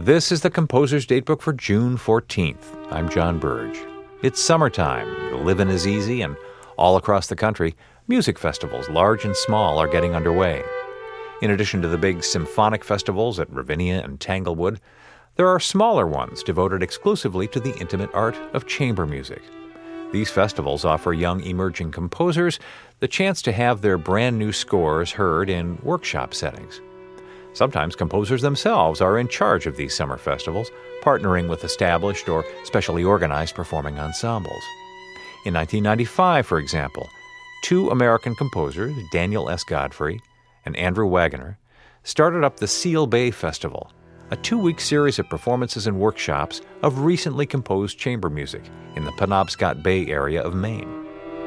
This is the Composer's Datebook for June 14th. I'm John Burge. It's summertime, the living is easy, and all across the country, music festivals, large and small, are getting underway. In addition to the big symphonic festivals at Ravinia and Tanglewood, there are smaller ones devoted exclusively to the intimate art of chamber music. These festivals offer young emerging composers the chance to have their brand new scores heard in workshop settings. Sometimes composers themselves are in charge of these summer festivals, partnering with established or specially organized performing ensembles. In 1995, for example, two American composers, Daniel S. Godfrey and Andrew Wagoner, started up the Seal Bay Festival, a 2-week series of performances and workshops of recently composed chamber music in the Penobscot Bay area of Maine.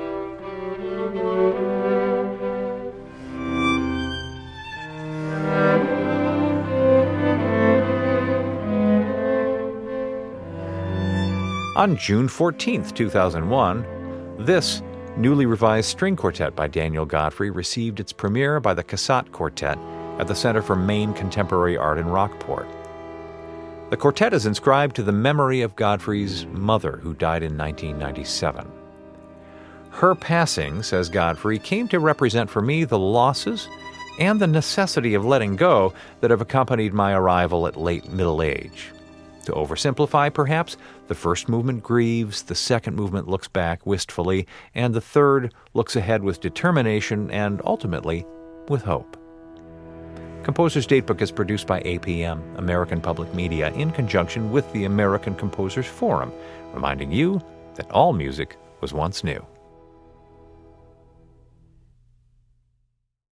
On June 14, 2001, this newly revised string quartet by Daniel Godfrey received its premiere by the Cassatt Quartet at the Center for Maine Contemporary Art in Rockport. The quartet is inscribed to the memory of Godfrey's mother, who died in 1997. Her passing, says Godfrey, came to represent for me the losses and the necessity of letting go that have accompanied my arrival at late middle age. To oversimplify, perhaps, the first movement grieves, the second movement looks back wistfully, and the third looks ahead with determination and, ultimately, with hope. Composer's Datebook is produced by APM, American Public Media, in conjunction with the American Composers Forum, reminding you that all music was once new.